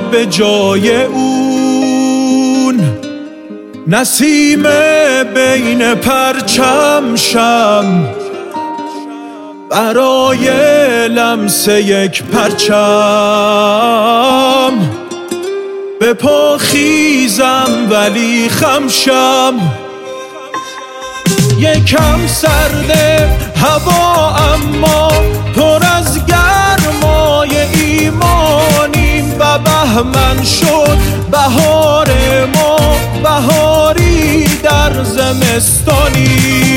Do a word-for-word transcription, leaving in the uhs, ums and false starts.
به جای اون، نسیم بین پرچم شم برای لمس یک پرچم. به پا خیزم ولی خمشم، یکم سرده هوا اما پر از گرمای ایمانیم و بهمن شد بهار ما، بهاری در زمستانی.